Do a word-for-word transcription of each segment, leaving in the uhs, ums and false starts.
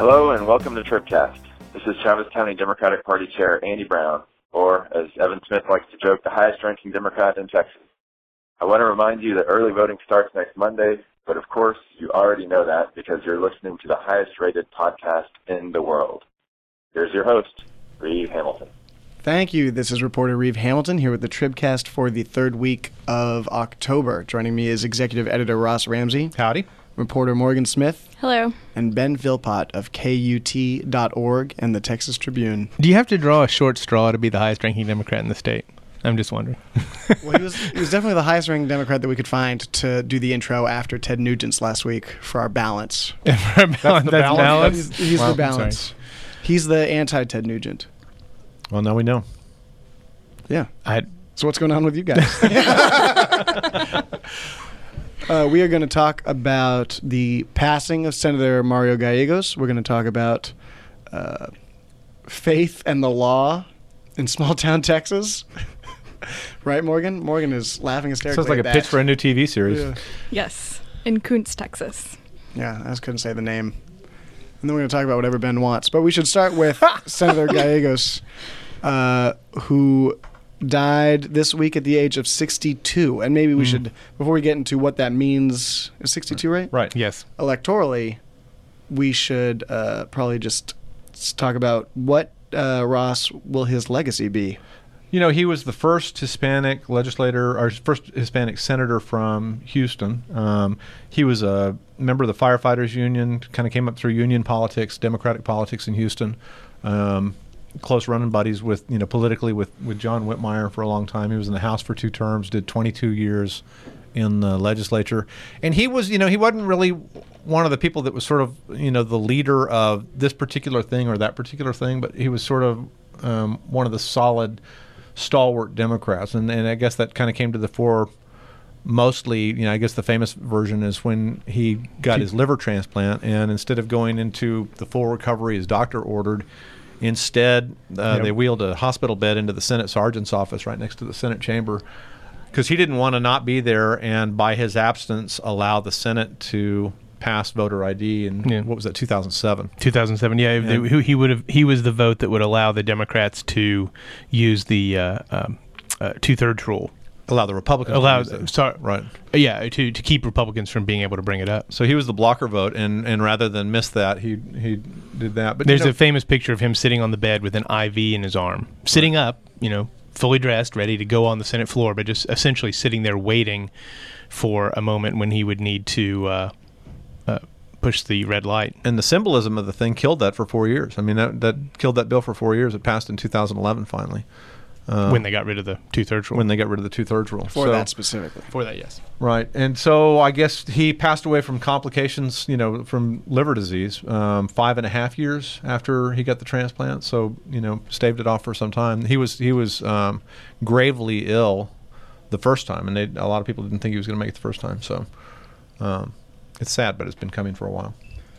Hello and welcome to Tribcast. This is Travis County Democratic Party Chair Andy Brown, or as Evan Smith likes to joke, the highest-ranking Democrat in Texas. I want to remind you that early voting starts next Monday, but of course you already know that because you're listening to the highest-rated podcast in the world. Here's your host, Reeve Hamilton. Thank you. This is reporter Reeve Hamilton here with the Tribcast for the third week of October. Joining me is executive editor Ross Ramsey. Howdy. Reporter Morgan Smith. Hello. And Ben Philpott of K U T dot org and the Texas Tribune. Do you have to draw a short straw to be the highest-ranking Democrat in the state? I'm just wondering. Well, he was, he was definitely the highest-ranking Democrat that we could find to do the intro after Ted Nugent's last week for our balance. For our balance. That's the That's balance? He's, he's Wow, the balance. He's the anti-Ted Nugent. Well, now we know. Yeah. I, so what's going on with you guys? Uh, we are going to talk about the passing of Senator Mario Gallegos. We're going to talk about uh, faith and the law in small-town Texas. Right, Morgan? Morgan is laughing hysterically. Sounds like at a that. pitch for a new T V series. Yeah. Yes, in Kuntz, Texas. Yeah, I just couldn't say the name. And then we're going to talk about whatever Ben wants. But we should start with Senator Gallegos, uh, who died this week at the age of sixty-two. And maybe we mm. should, before we get into what that means, is sixty-two right? Right. yes. Electorally, we should uh, probably just talk about what, uh, Ross, will his legacy be? You know, he was the first Hispanic legislator, or first Hispanic senator from Houston. Um, he was a member of the Firefighters Union, kind of came up through union politics, Democratic politics in Houston. Um, close running buddies with, you know, politically with, with John Whitmire for a long time. He was in the House for two terms, did twenty-two years in the legislature. And he was, you know, he wasn't really one of the people that was sort of, you know, the leader of this particular thing or that particular thing, but he was sort of um, one of the solid, stalwart Democrats. And, and I guess that kind of came to the fore mostly, you know, I guess the famous version is when he got his liver transplant, and instead of going into the full recovery his doctor ordered, Instead, uh, yep. they wheeled a hospital bed into the Senate sergeant's office right next to the Senate chamber because he didn't want to not be there and, by his absence, allow the Senate to pass voter I D in, yeah. what was that, two thousand seven? two thousand seven, yeah. And, they, he would have. He was the vote that would allow the Democrats to use the uh, um, uh, two-thirds rule. Allow the Republicans allow, to use it. Sorry, right. Yeah, to, to keep Republicans from being able to bring it up. So he was the blocker vote, and, and rather than miss that, he he did that. But there's you know, a famous picture of him sitting on the bed with an I V in his arm, sitting right. up, you know, fully dressed, ready to go on the Senate floor, but just essentially sitting there waiting for a moment when he would need to uh, uh, push the red light. And the symbolism of the thing killed that for four years. I mean, that, that killed that bill for four years. It passed in two thousand eleven finally. Uh, when they got rid of the two-thirds rule. When they got rid of the two-thirds rule. For so, that specifically. For that, yes. Right. And so I guess he passed away from complications, you know, from liver disease um, five and a half years after he got the transplant. So, you know, staved it off for some time. He was he was um, gravely ill the first time, and they, a lot of people didn't think he was going to make it the first time. So um, it's sad, but it's been coming for a while.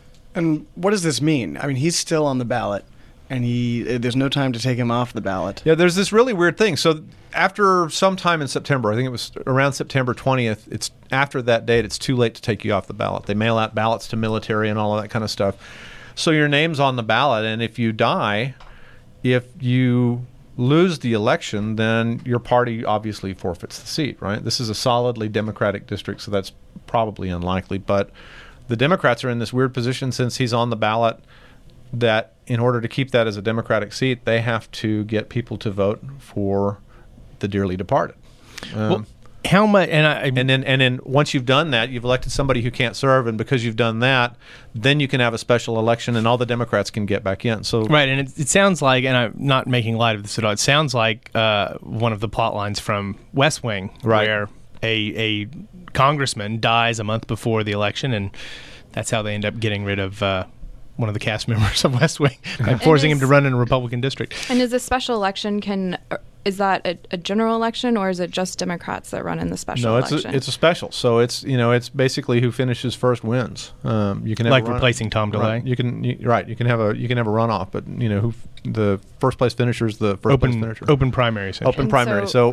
And what does this mean? I mean, he's still on the ballot. And he, there's no time to take him off the ballot. Yeah, there's this really weird thing. So after some time in September, I think it was around September twentieth, it's after that date, it's too late to take you off the ballot. They mail out ballots to military and all of that kind of stuff. So your name's on the ballot, and if you die, if you lose the election, then your party obviously forfeits the seat, right? This is a solidly Democratic district, so that's probably unlikely. But the Democrats are in this weird position since he's on the ballot that in order to keep that as a Democratic seat, they have to get people to vote for the dearly departed. Um, well, how much? And I, and then, and then, once you've done that, you've elected somebody who can't serve, and because you've done that, then you can have a special election, and all the Democrats can get back in. So, right, and it, it sounds like, and I'm not making light of this at all. It sounds like uh, one of the plot lines from West Wing, right. where a a congressman dies a month before the election, and that's how they end up getting rid of Uh, one of the cast members of West Wing by forcing is, him to run in a Republican district. And is a special election, can is that a, a general election, or is it just Democrats that run in the special no, it's election? No, it's a special. So it's, you know, it's basically who finishes first wins. Um, you can have like a run, replacing Tom DeLay. Right, you can you, right. You can have a you can have a runoff, but you know who the first place finisher is the first open, place finisher. Open primary. Open and primary. So, so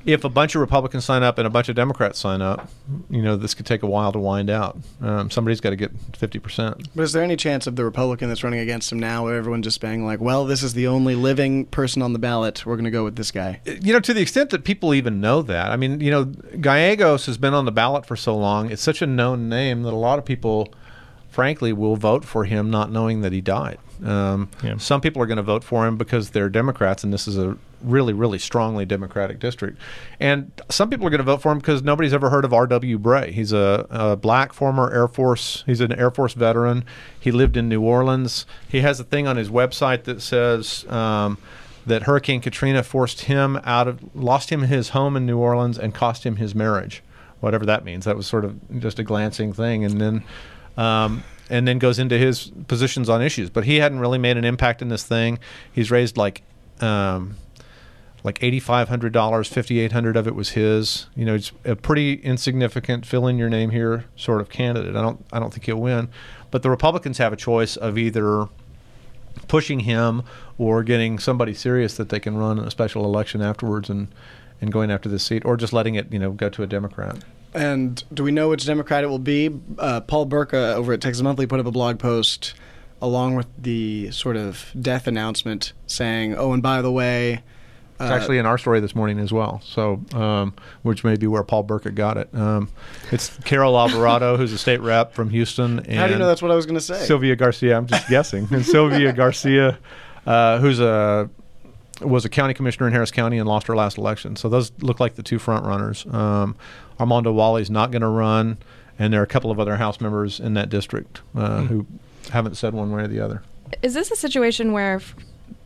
if a bunch of Republicans sign up and a bunch of Democrats sign up, you know, this could take a while to wind out. Um, somebody's got to get fifty percent. But is there any chance of the Republican that's running against him now, where everyone just being like, well, this is the only living person on the ballot, we're going to go with this guy? You know, to the extent that people even know that. I mean, you know, Gallegos has been on the ballot for so long. It's such a known name that a lot of people, frankly, will vote for him not knowing that he died. Um, Yeah. Some people are going to vote for him because they're Democrats, and this is a really, really strongly Democratic district. And some people are going to vote for him because nobody's ever heard of R W Bray. He's a, a black former Air Force. He's an Air Force veteran. He lived in New Orleans. He has a thing on his website that says um, that Hurricane Katrina forced him out of, lost him his home in New Orleans and cost him his marriage, whatever that means. That was sort of just a glancing thing. And then um, and then goes into his positions on issues. But he hadn't really made an impact in this thing. He's raised like um, like eighty-five hundred dollars, fifty-eight hundred dollars of it was his. You know, it's a pretty insignificant fill in your name here sort of candidate. I don't I don't think he'll win. But the Republicans have a choice of either pushing him or getting somebody serious that they can run a special election afterwards and, and going after this seat, or just letting it, you know, go to a Democrat. And do we know which Democrat it will be? Uh, Paul Burka over at Texas Monthly put up a blog post along with the sort of death announcement saying, oh, and by the way... Uh, It's actually in our story this morning as well, so um, which may be where Paul Burka got it. Um, it's Carol Alvarado, who's a state rep from Houston. And how do you know that's what I was going to say? Sylvia Garcia, I'm just guessing. And Sylvia Garcia, uh, who's a was a county commissioner in Harris County and lost her last election. So those look like the two front runners. Um, Armando Wally's not going to run, and there are a couple of other House members in that district uh, mm. who haven't said one way or the other. Is this a situation where f-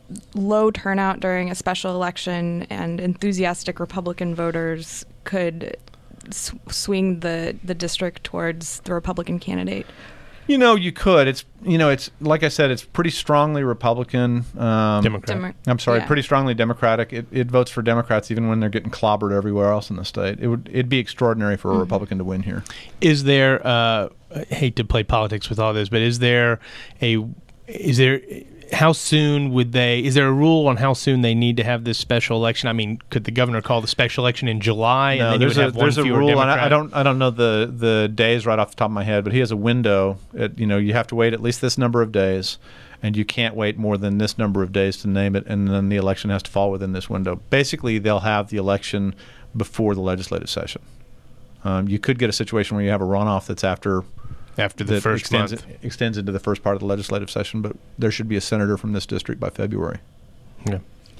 low turnout during a special election and enthusiastic Republican voters could s- swing the, the district towards the Republican candidate? You know, you could. It's you know, it's like I said, it's pretty strongly Republican. Um, Democrat. Demo- I'm sorry, yeah. pretty strongly Democratic. It, it votes for Democrats even when they're getting clobbered everywhere else in the state. It would it'd be extraordinary for a Mm-hmm. Republican to win here. Is there? Uh, I hate to play politics with all this, but is there a? Is there? How soon would they? Is there a rule on how soon they need to have this special election? I mean, could the governor call the special election in July? No, and then there's you would a have one there's a fewer rule, and Democrat? I, I don't I don't know the the days right off the top of my head, but he has a window. At, you know, you have to wait at least this number of days, and you can't wait more than this number of days to name it, and then the election has to fall within this window. Basically, they'll have the election before the legislative session. Um, you could get a situation where you have a runoff that's after. After the that first extends, month. extends into the first part of the legislative session, but there should be a senator from this district by February. Yeah.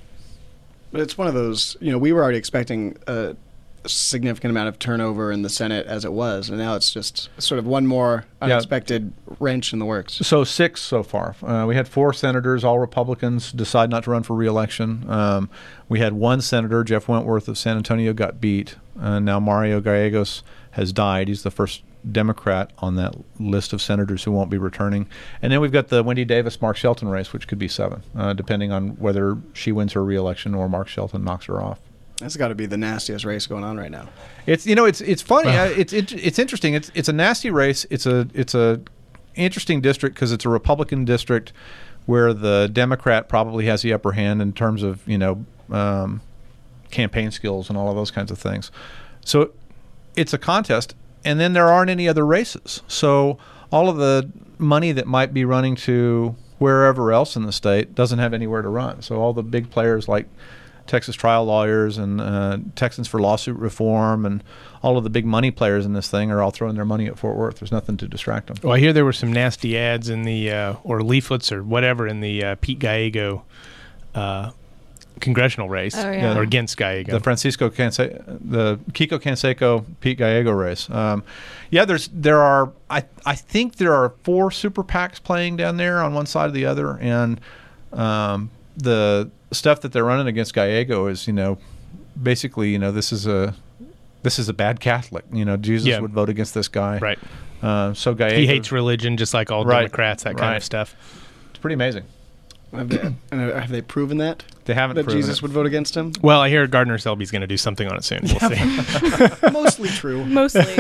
But it's one of those, you know, we were already expecting a significant amount of turnover in the Senate as it was, and now it's just sort of one more unexpected yeah. wrench in the works. So six so far. Uh, we had four senators, all Republicans, decide not to run for re-election. Um, we had one senator, Jeff Wentworth of San Antonio, got beat. Uh, now Mario Gallegos has died. He's the first Democrat on that list of senators who won't be returning. And then we've got the Wendy Davis, Mark Shelton race, which could be seven, uh, depending on whether she wins her re-election or Mark Shelton knocks her off. That's got to be the nastiest race going on right now. It's you know it's it's funny. uh, it's it, it's interesting. It's it's a nasty race. It's a it's a interesting district because it's a Republican district where the Democrat probably has the upper hand in terms of you know um, campaign skills and all of those kinds of things. So it's a contest. And then there aren't any other races. So all of the money that might be running to wherever else in the state doesn't have anywhere to run. So all the big players like Texas Trial Lawyers and uh, Texans for Lawsuit Reform and all of the big money players in this thing are all throwing their money at Fort Worth. There's nothing to distract them. Well, I hear there were some nasty ads in the, uh, or leaflets or whatever in the uh, Pete Gallego uh congressional race oh, yeah. or against Gallego. The Francisco Canse- the Kiko Canseco Pete Gallego race. Um, yeah, there's there are I I think there are four super PACs playing down there on one side or the other, and um, the stuff that they're running against Gallego is you know basically you know this is a this is a bad Catholic. You know Jesus yeah. would vote against this guy. Right. Uh, so Gallego he hates religion just like all right, Democrats. That kind right. of stuff. It's pretty amazing. Have they, and have they proven that? They haven't that proven Jesus it. would vote against him? Well, I hear Gardner Selby's going to do something on it soon. We'll see. Mostly true. Mostly.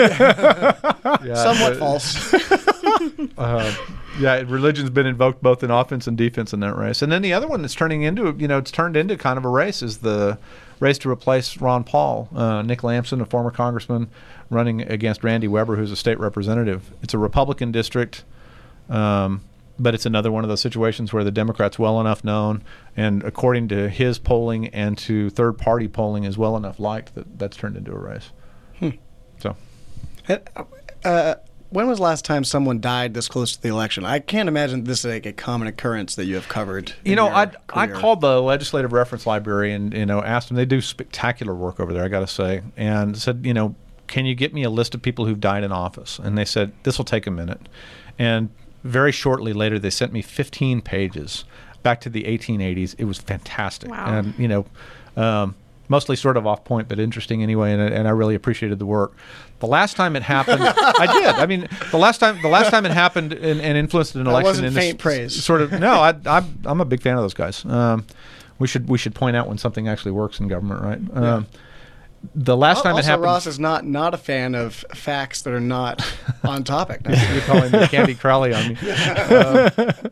Yeah, Somewhat but, false. uh, yeah, religion's been invoked both in offense and defense in that race. And then the other one that's turning into, you know, it's turned into kind of a race is the race to replace Ron Paul. Uh, Nick Lampson, a former congressman, running against Randy Weber, who's a state representative. It's a Republican district, um, but it's another one of those situations where the Democrat's well enough known, and according to his polling and to third-party polling, is well enough liked that that's turned into a race. Hmm. So, uh, when was the last time someone died this close to the election? I can't imagine this is like a common occurrence that you have covered. You in know, your I I career. called the Legislative Reference Library and, you know, asked them. They do spectacular work over there, I got to say, and said, you know, can you get me a list of people who've died in office? And they said, this will take a minute. And very shortly later, they sent me fifteen pages back to the eighteen eighties. It was fantastic. Wow. And, you know, um, mostly sort of off point, but interesting anyway, and, and I really appreciated the work. The last time it happened, I did. I mean, the last time the last time it happened and, and influenced an That election wasn't in faint this praise. sort of no, I, I'm I'm a big fan of those guys. Um, we should we should point out when something actually works in government, right? Um, the last time also, it happened, Ross is not not a fan of facts that are not on topic. you're calling me Candy Crowley on me. Uh,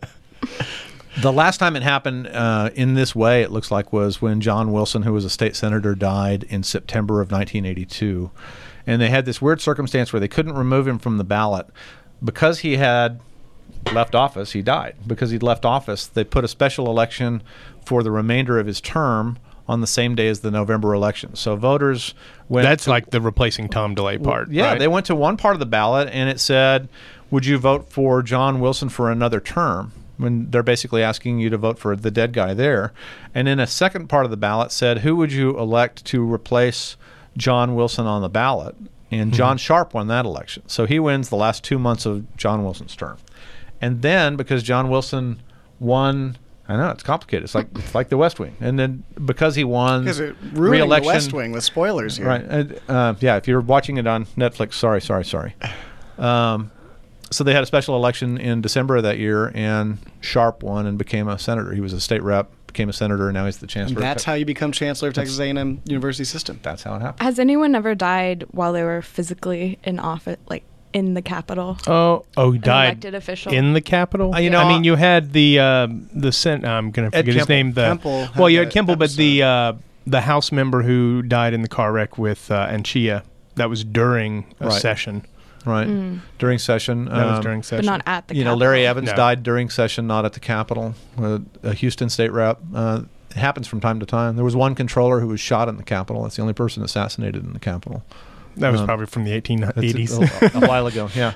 the last time it happened uh, in this way, it looks like, was when John Wilson, who was a state senator, died in September of nineteen eighty-two. And they had this weird circumstance where they couldn't remove him from the ballot. Because he had left office, he died. Because he'd left office, they put a special election for the remainder of his term on the same day as the November election. So voters went That's to, like the replacing Tom DeLay part. yeah, right? they went to one part of the ballot and it said, would you vote for John Wilson for another term? When they're basically asking you to vote for the dead guy there. And then a second part of the ballot said, who would you elect to replace John Wilson on the ballot? And John Sharp won that election. So he wins the last two months of John Wilson's term. And then because John Wilson won, I know it's complicated. It's like it's like the West Wing. And then because he won Because it ruined re-election, the West Wing with spoilers here. right? Uh, uh, yeah, if you're watching it on Netflix, sorry, sorry, sorry. Um, so they had a special election in December of that year, and Sharp won and became a senator. He was a state rep, became a senator, and now he's the chancellor. And that's of how you become chancellor of Texas A and M University System. That's how it happened. Has anyone ever died while they were physically in office, like in the Capitol? Oh, oh, he An died elected official. in the Capitol. Uh, you know, I mean, you had the um, the sen- I'm going to Ed forget his Kemple. name. The Kemple had well, you had that Kemple, but episode. the uh, the House member who died in the car wreck with uh, Anchia. That was during a Right. session. Right. During session. That was um, during but session. not at the You know, Capitol. Larry Evans No. died during session, not at the Capitol. Uh, a Houston state rep. Uh, it happens from time to time. There was one controller who was shot in the Capitol. That's the only person assassinated in the Capitol. That was um, probably from the eighteen That's eighties. A, a, a while ago, yeah.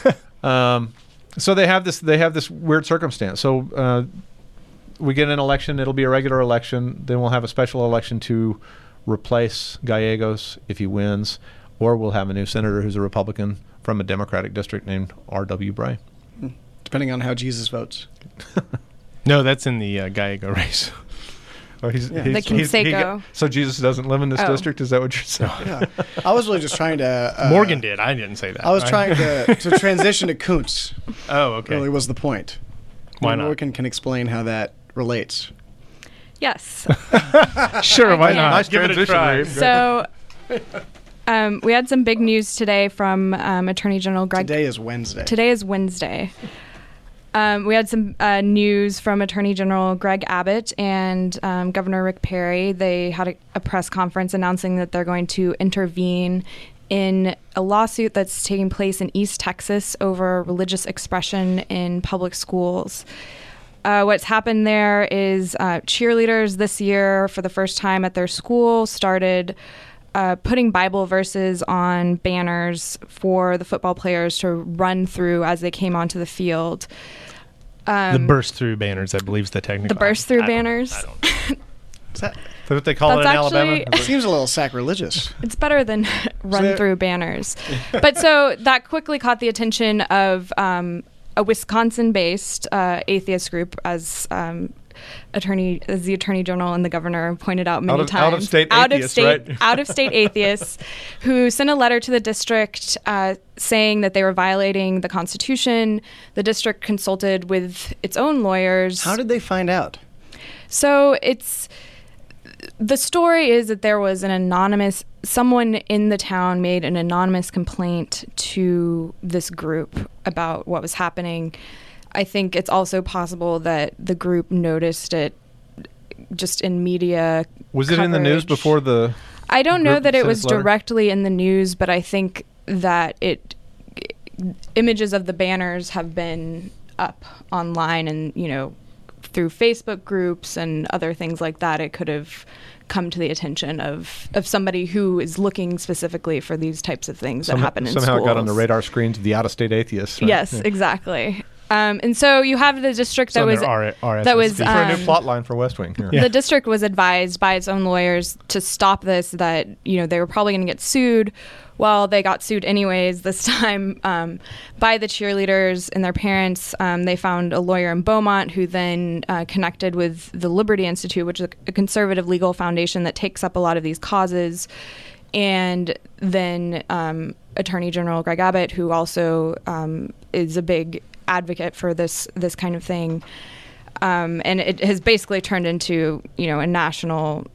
Um, so they have this. They have this weird circumstance. So uh, we get an election. It'll be a regular election. Then we'll have a special election to replace Gallegos if he wins, or we'll have a new senator who's a Republican from a Democratic district named R W Bray. Depending on how Jesus votes. No, that's in the uh, Gallego race. Oh, he's, Yeah. The Conseco. so Jesus doesn't live in this Oh. district? Is that what you're saying? Yeah. I was really just trying to. Uh, Morgan did. I didn't say that. I was right? trying to, to transition to Kuntz. Oh, okay. Really was the point. Why And not? Morgan can explain how that relates. Yes. Sure, why Okay. not? Nice Give it a transition, try. Reed. So um, we had some big news today from um, Attorney General Greg. Today is Wednesday. Today is Wednesday. Um, we had some uh, news from Attorney General Greg Abbott and um, Governor Rick Perry. They had a, a press conference announcing that they're going to intervene in a lawsuit that's taking place in East Texas over religious expression in public schools. Uh, what's happened there is uh, cheerleaders this year, for the first time at their school, started uh, putting Bible verses on banners for the football players to run through as they came onto the field. Um, the burst through banners, I believe, is the technical. The burst through I don't- banners. I don't. Is that, That's what they call That's it in actually- Alabama? it seems a little sacrilegious. It's better than run So- through banners. But so that quickly caught the attention of um, a Wisconsin-based uh, atheist group, as um, attorney, as the attorney general and the governor pointed out many Out of- times. out-of-state out of atheists, state, right? out of state atheists, who sent a letter to the district uh, saying that they were violating the Constitution. The district consulted with its own lawyers. How did they find out? So it's the story is that there was an anonymous someone in the town made an anonymous complaint to this group about what was happening. I think it's also possible that the group noticed it just in media. Was it in the news coverage. before the? I don't know group that it sent was its letter? directly in the news, but I think that it images of the banners have been up online, and you know, through Facebook groups and other things like that, it could have come to the attention of, of somebody who is looking specifically for these types of things Somehow, that happen in somehow schools. it got on the radar screens of the out-of-state atheists. Right? Yes, Yeah. exactly. Um, and so you have the district So that on was their R- R S S that was feed. For a new um, plot line for West Wing. Here. Yeah. The district was advised by its own lawyers to stop this, that, you know, they were probably going to get sued. Well, they got sued anyways, this time um, by the cheerleaders and their parents. Um, they found a lawyer in Beaumont who then uh, connected with the Liberty Institute, which is a conservative legal foundation that takes up a lot of these causes. And then um, Attorney General Greg Abbott, who also um, is a big advocate for this this kind of thing. Um, and it has basically turned into, you know, a national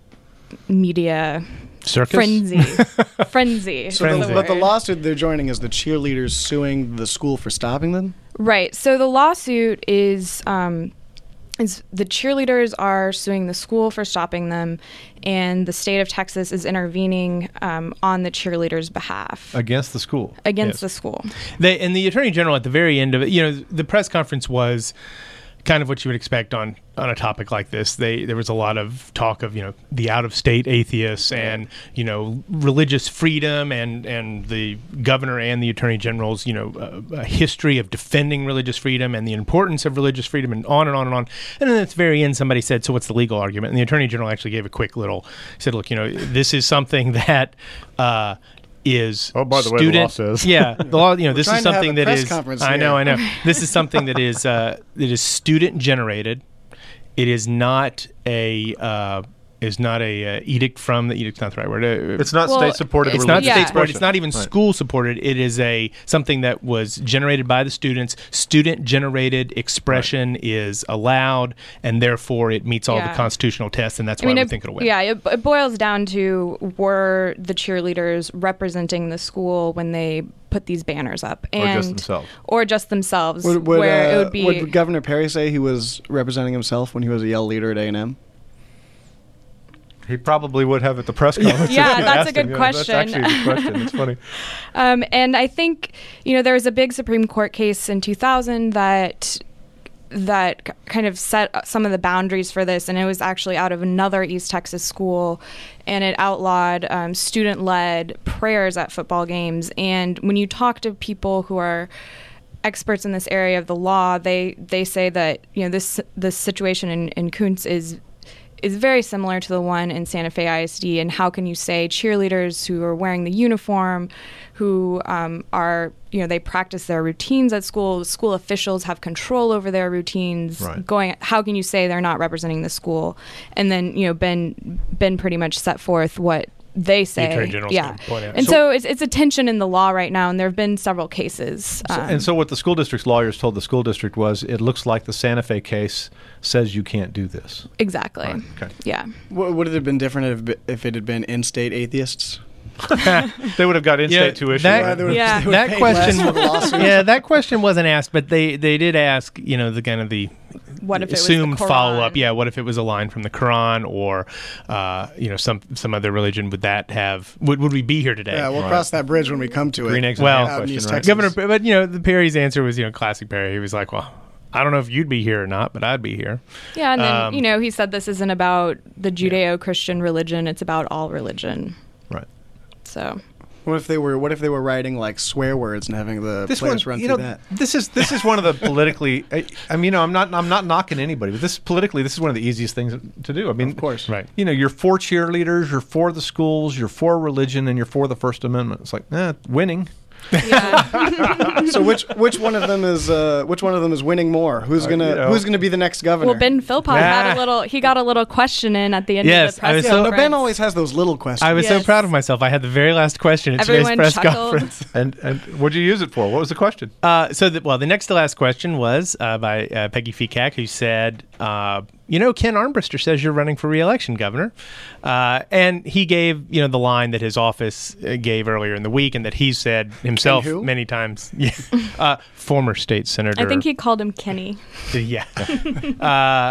media Circus? frenzy. frenzy. So Frenzy. the, but the lawsuit they're joining is the cheerleaders suing the school for stopping them? Right. So the lawsuit is um, is the cheerleaders are suing the school for stopping them, and the state of Texas is intervening um, on the cheerleaders' behalf Against the school. against Yes. the school. They, and the attorney general at the very end of it, you know, the press conference was kind of what you would expect on, on a topic like this. They there was a lot of talk of, you know, the out-of-state atheists and, you know, religious freedom and, and the governor and the attorney general's, you know, uh, a history of defending religious freedom and the importance of religious freedom and on and on and on. And then at the very end, somebody said, so what's the legal argument? And the attorney general actually gave a quick little, said, look, you know, this is something that uh, is Oh, by the way, the student, law says. yeah, the law, you know, this trying is to have something a that press is, conference I know, here. I know. This is something that is uh, that is student generated. It is not a uh, is not a uh, edict from the edict's not the right word. Uh, It's not Well, state-supported it's not religious Yeah. state supported. It's expression. not even Right. school supported. It is a something that was generated by the students. Student generated expression is allowed, and therefore it meets all Yeah. the constitutional tests, and that's I why mean, we it, think it'll win. yeah, it, it boils down to were the cheerleaders representing the school when they put these banners up, Or and just themselves. or just themselves, Would, would, where uh, it would be. would Governor Perry say he was representing himself when he was a Yale leader at A and M? He probably would have at the press conference. Yeah, if you that's a asked good him. Yeah, question. That's actually a good question. It's funny. Um, and I think, you know, there was a big Supreme Court case in two thousand that that k- kind of set some of the boundaries for this, and it was actually out of another East Texas school, and it outlawed um, student-led prayers at football games. And when you talk to people who are experts in this area of the law, they they say that, you know, this this situation in, in Kuntz is is very similar to the one in Santa Fe I S D. And how can you say cheerleaders who are wearing the uniform, who um, are, you know, they practice their routines at school, school officials have control over their routines, Right. going, how can you say they're not representing the school? And then, you know, Ben, Ben pretty much set forth what they say. Attorney General's yeah. gonna point out. And So- so, it's, it's a tension in the law right now, and there have been several cases. So- Um, and so what the school district's lawyers told the school district was, it looks like the Santa Fe case says you can't do this. exactly. Right, okay. Yeah. W- would it have been different if, if it had been in-state atheists? They would have got in-state Yeah, tuition. that- right? they would- Yeah. they would That pay question, less for the lawsuit. yeah, that question wasn't asked, but they, they did ask, you know, the kind of the What if it was the assumed follow up. Quran? Yeah, what if it was a line from the Quran or, uh, you know, some some other religion? Would that have? Would would we be here today? Yeah, we'll Right. cross that bridge when we come to it. Green eggs and Well, ham out in East question, right? Texas. Governor, but you know, the Perry's answer was, you know, classic Perry. He was like, well, I don't know if you'd be here or not, but I'd be here. Yeah, and then, Um, you know, he said this isn't about the Judeo-Christian religion, it's about all religion. Right. So, What if they were? What if they were writing like swear words and having the This players one, run you through know, that? this is this is one of the politically. I, I mean, you know, I'm not I'm not knocking anybody, but this politically, this is one of the easiest things to do. I mean, Of course. Right. You know, you're for cheerleaders, you're for the schools, you're for religion, and you're for the First Amendment. It's like, eh, winning. yeah. So which which one of them is uh, which one of them is winning more? Who's Uh, gonna you know. Who's gonna be the next governor? well, Ben Philpott had a little, he got a little question in at the end Yes, of the I press was Yeah, so- no, conference. Ben always has those little questions. I was so Yes. proud of myself. I had the very last question at Everyone today's press chuckled. conference. And and what'd you use it for? What was the question? Uh, so, the, well, the next to last question was uh, by uh, Peggy Fecack, who said, uh, you know, Ken Armbruster says you're running for re-election, Governor. Uh, and he gave, you know, the line that his office uh, gave earlier in the week and that he said himself Ken who? many times. Yeah. uh, former state senator. I think he called him Kenny. Yeah. uh,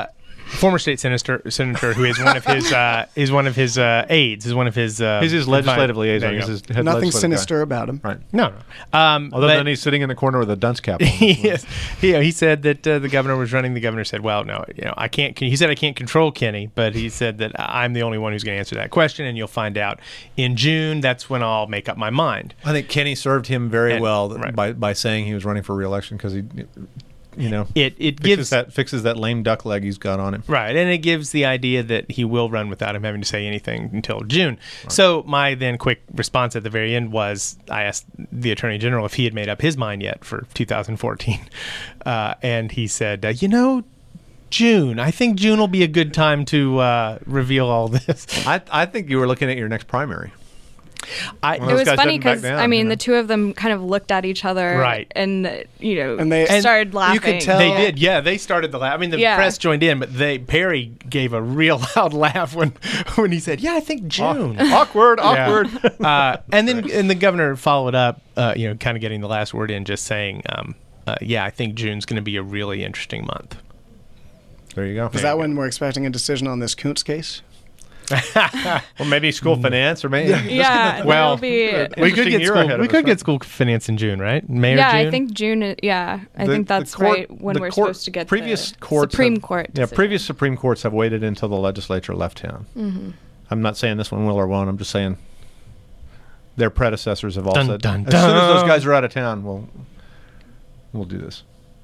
former state senator, senator who is one of his uh, is one of his uh, aides, is one of his. Uh, He's his legislative advi- liaison. There you He's go. his head Nothing legislative sinister guy. about him. Right. No, no. Um, Although but- then he's sitting in the corner with a dunce cap on. yes. he, he said that uh, the governor was running. The governor said, "Well, no, you know, I can't." He said, "I can't control Kenny," but he said that I'm the only one who's going to answer that question, and you'll find out in June. That's when I'll make up my mind. I think Kenny served him very And- well right. by by saying he was running for re-election because he, you know, It it fixes gives that fixes that lame duck leg he's got on him. right, and it gives the idea that he will run without him having to say anything until June. So my then quick response at the very end was, I asked the Attorney General if he had made up his mind yet for two thousand fourteen, uh, and he said, uh, "You know, June. I think June will be a good time to uh, reveal all this." I I think you were looking at your next primary. I, Well, It those was guys funny didn't back because down, I mean you know. the two of them kind of looked at each other, Right. And uh, you know, And they- started And laughing. you could tell- They did, yeah. They started the laugh. I mean, the Yeah. press joined in, but they Perry gave a real loud laugh when when he said, "Yeah, I think June." awkward, Yeah. awkward. uh, and then and the governor followed up, uh, you know, kind of getting the last word in, just saying, um, uh, "Yeah, I think June's going to be a really interesting month." There you go. Is that when we're expecting a decision on this Kuntz case? Well, maybe school finance or maybe. Yeah, Well, that'll be. we could Interesting get year school, ahead of we us, could right? get school finance in June, right? May or Yeah, June? I think June. is- Yeah, I The- think the that's court- right when the we're court- supposed to get previous the courts Supreme have- Court. Yeah, decision. previous Supreme Courts have waited until the legislature left town. Mm-hmm. I'm not saying this one will or won't. I'm just saying their predecessors have all Dun, said, dun, as soon as those dun. guys are out of town, we'll we'll do this.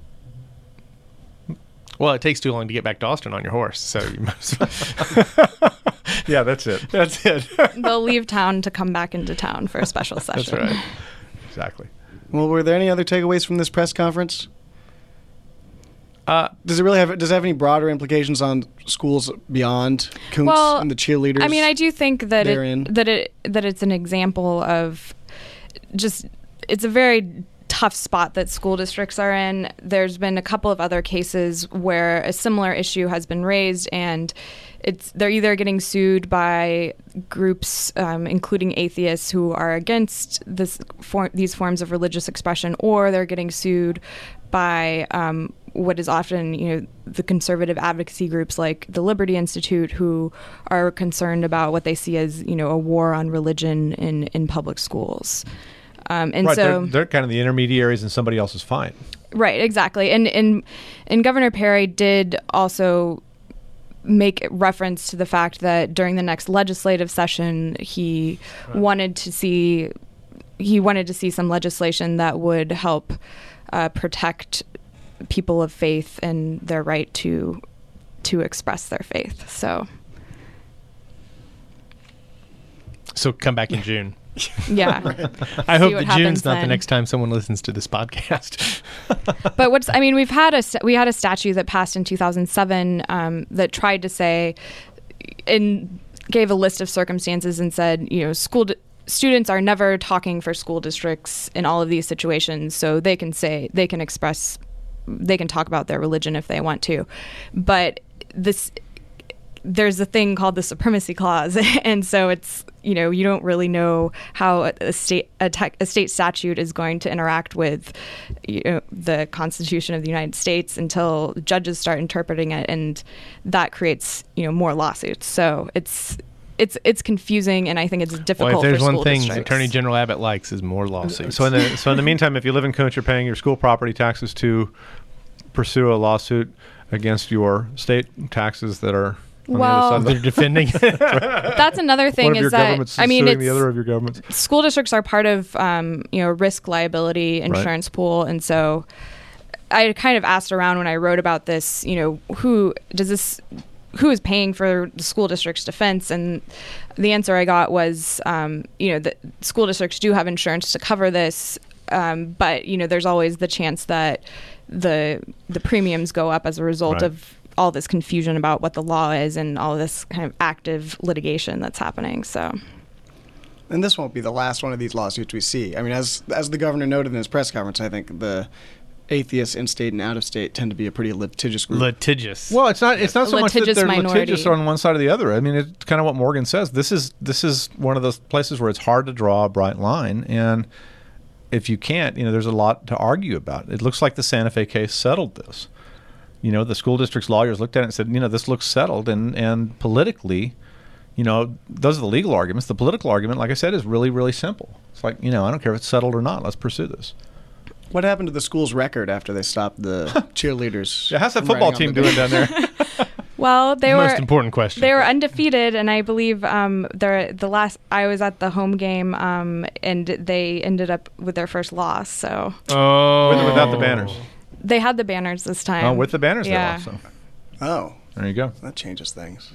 Well, it takes too long to get back to Austin on your horse, so you must. Yeah, that's it. That's it. They'll leave town to come back into town for a special session. That's right. Exactly. Well, were there any other takeaways from this press conference? Uh, Does it really have? Does it have any broader implications on schools beyond Kuntz Well, and the cheerleaders? I mean, I do think that therein? it, that it that it's an example of just it's a very tough spot that school districts are in. There's been a couple of other cases where a similar issue has been raised, and it's they're either getting sued by groups, um, including atheists, who are against this for, these forms of religious expression, or they're getting sued by um, what is often, you know, the conservative advocacy groups like the Liberty Institute, who are concerned about what they see as, you know, a war on religion in, in public schools. Um, and right, so they're, they're kind of the intermediaries in somebody else's fight. Right, exactly. And and and Governor Perry did also make reference to the fact that during the next legislative session, he Right. wanted to see he wanted to see some legislation that would help uh, protect people of faith and their right to to express their faith. So so come back in June. yeah. I See hope what that June's happens not the then. next time someone listens to this podcast. But what's I mean, we've had a st- we had a statute that passed in two thousand seven um, that tried to say and gave a list of circumstances and said, you know, school di- students are never talking for school districts in all of these situations, so they can say they can express they can talk about their religion if they want to. But this there's a thing called the supremacy clause, and so it's, you know, you don't really know how a, a state a, tech, a state statute is going to interact with, you know, the Constitution of the United States until judges start interpreting it, and that creates, you know, more lawsuits. So it's it's it's confusing, and I think it's difficult. Well, if there's for one school thing districts. Attorney General Abbott likes is more lawsuits. So in the so in the meantime, if you live in Kuntz, you're paying your school property taxes to pursue a lawsuit against your state taxes that are on Well- the other they're defending. That's another side. thing One of is your that governments I is mean suing it's the other of your governments. school districts are part of um, you know risk liability insurance pool, and so I kind of asked around when I wrote about this, you know, who does this who is paying for the school district's defense, and the answer I got was um, you know, the school districts do have insurance to cover this, um, but you know, there's always the chance that the the premiums go up as a result Right. of all this confusion about what the law is and all this kind of active litigation that's happening. So And this won't be the last one of these lawsuits we see. I mean, as as the governor noted in his press conference, I think the atheists in state and out of state tend to be a pretty litigious group. Litigious. Well, it's not. It's not so much that Litigious they're minority. litigious on one side or the other. I mean, it's kind of what Morgan says. This is this is one of those places where it's hard to draw a bright line, and if you can't, you know, there's a lot to argue about. It looks like the Santa Fe case settled this. you know, the school district's lawyers looked at it and said, you know, this looks settled. And, and politically, you know, those are the legal arguments. The political argument, like I said, is really, really simple. It's like, you know, I don't care if it's settled or not. Let's pursue this. What happened to the school's record after they stopped the cheerleaders? Yeah, how's that from football riding team on the doing beach? down there? Well, they the were most important question. They were undefeated, and I believe um, they're the last. I was at the home game, um, and they ended up with their first loss. So oh, With or without the banners? they had the banners this time. Oh, with the banners, Yeah. they lost. So. Oh, There you go. that changes things.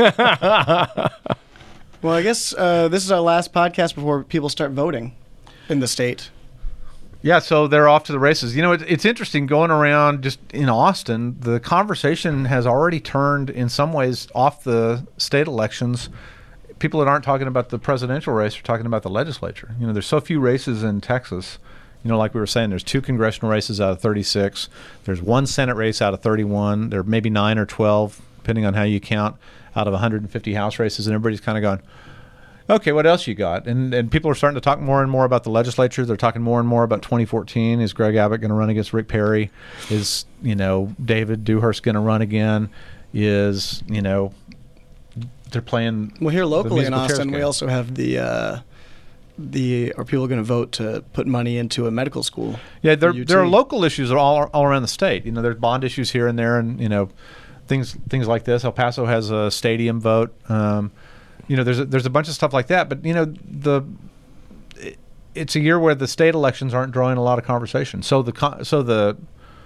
Well, I guess uh, this is our last podcast before people start voting in the state. Yeah, so they're off to the races. You know, it, it's interesting going around just in Austin. The conversation has already turned in some ways off the state elections. People that aren't talking about the presidential race are talking about the legislature. You know, there's so few races in Texas. You know, like we were saying, there's two congressional races out of thirty-six. There's one Senate race out of thirty-one. There may be nine or twelve, depending on how you count, out of one hundred fifty House races. And everybody's kind of going, okay, what else you got? And and people are starting to talk more and more about the legislature. They're talking more and more about twenty fourteen. Is Greg Abbott going to run against Rick Perry? Is, you know, David Dewhurst going to run again? Is, you know, they're playing. Well, here locally in musical chairs Austin, we game. also have the uh, the are people going to vote to put money into a medical school? Yeah, there for U T? there are local issues all all around the state. You know, there's bond issues here and there, and you know, things things like this. El Paso has a stadium vote. Um, you know, there's a, there's a bunch of stuff like that. But you know, the it, it's a year where the state elections aren't drawing a lot of conversation. So the co- so the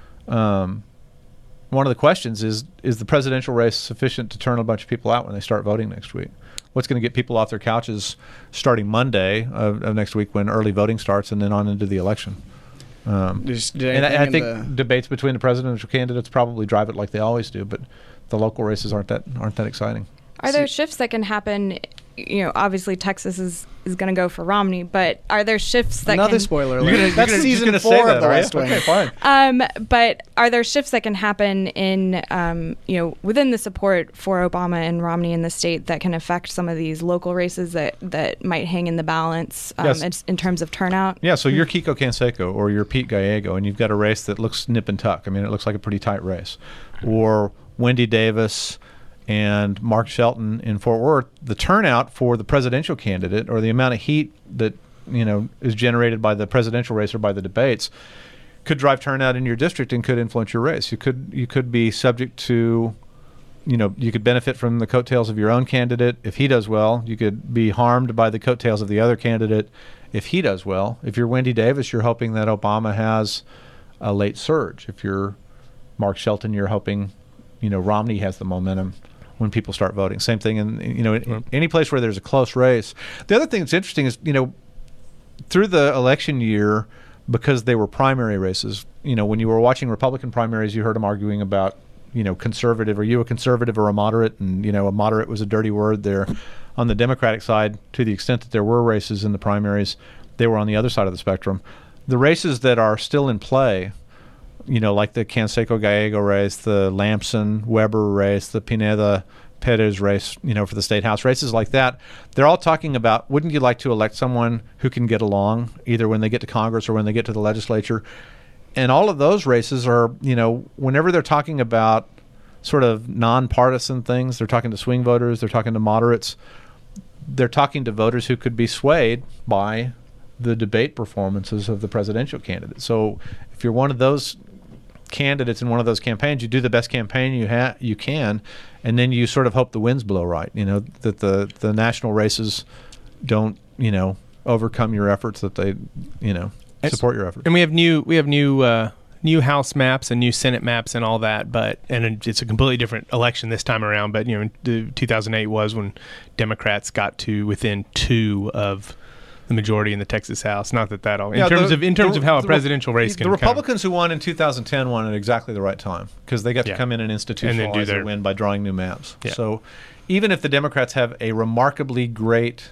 um, one of the questions is is the presidential race sufficient to turn a bunch of people out when they start voting next week? What's going to get people off their couches starting Monday of, of next week when early voting starts, and then on into the election? Um, Just did and I, anything I in think the- debates between the presidential candidates probably drive it like they always do, but the local races aren't that aren't that exciting. Are there shifts that can happen? You know, obviously Texas is, is going to go for Romney, but are there shifts that Another can spoiler You're alert. gonna- you're That's gonna- season you're gonna four say of that, The are you? West Wing. Okay, fine. Um, but are there shifts that can happen in, um, you know, within the support for Obama and Romney in the state that can affect some of these local races that, that might hang in the balance um, Yes. in, in terms of turnout? Yeah, so you're Kiko Canseco or you're Pete Gallego, and you've got a race that looks nip and tuck. I mean, it looks like a pretty tight race. Or Wendy Davis and Mark Shelton in Fort Worth. The turnout for the presidential candidate, or the amount of heat that you know is generated by the presidential race or by the debates, could drive turnout in your district and could influence your race. You could you could be subject to, you know, you could benefit from the coattails of your own candidate if he does well. You could be harmed by the coattails of the other candidate if he does well. If you're Wendy Davis, you're hoping that Obama has a late surge. If you're Mark Shelton, you're hoping, you know, Romney has the momentum when people start voting. Same thing in, you know, in any place where there's a close race. The other thing that's interesting is, you know, through the election year, because they were primary races, you know, when you were watching Republican primaries, you heard them arguing about, you know, conservative. Are you a conservative or a moderate? And, you know, a moderate was a dirty word there. On the Democratic side, to the extent that there were races in the primaries, they were on the other side of the spectrum. The races that are still in play, you know, like the Canseco-Gallego race, the Lamson-Weber race, the Pineda-Perez race, you know, for the state house, races like that, they're all talking about, wouldn't you like to elect someone who can get along, either when they get to Congress or when they get to the legislature? And all of those races are, you know, whenever they're talking about sort of nonpartisan things, they're talking to swing voters, they're talking to moderates, they're talking to voters who could be swayed by the debate performances of the presidential candidate. So if you're one of those candidates in one of those campaigns, you do the best campaign you ha- you can, and then you sort of hope the winds blow right. You know, that the the national races don't, you know, overcome your efforts, that they, you know, support your efforts. And we have new we have new uh, new House maps and new Senate maps and all that, but and it's a completely different election this time around. But you know, the two thousand eight was when Democrats got to within two of the majority in the Texas House. Not that that all in Yeah, terms the- of in terms the- of how a the- presidential race the can Republicans who won in two thousand ten won at exactly the right time, because they got to Yeah. come in and institutionalize And then do their their- win by drawing new maps. Yeah. So even if the Democrats have a remarkably great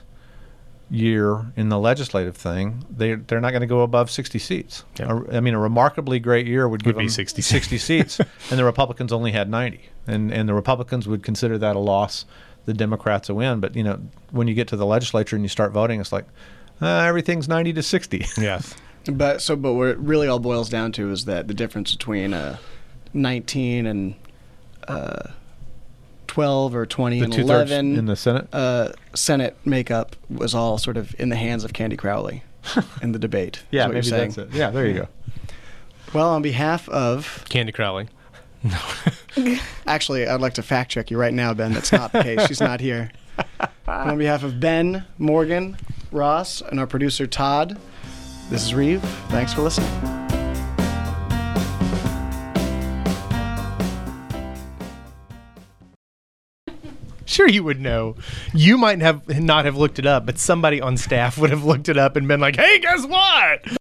year in the legislative thing, they they're not going to go above sixty seats. Yeah. A- I mean, a remarkably great year would give Would be them sixty. sixty seats, and the Republicans only had ninety, and and the Republicans would consider that a loss, the Democrats a win. But you know, when you get to the legislature and you start voting, it's like uh, everything's ninety to sixty. Yes. But so, but what it really all boils down to is that the difference between a nineteen and uh, twelve or twenty The and two-thirds eleven in the Senate? uh, Senate makeup was all sort of in the hands of Candy Crowley in the debate. is Yeah, what maybe you're saying. that's it. Yeah, there you go. Well, on behalf of... Candy Crowley. Actually, I'd like to fact check you right now, Ben. That's not the case. She's not here. And on behalf of Ben, Morgan, Ross, and our producer, Todd, this is Reeve. Thanks for listening. Sure, you would know. You might have not have looked it up, but somebody on staff would have looked it up and been like, "Hey, guess what?"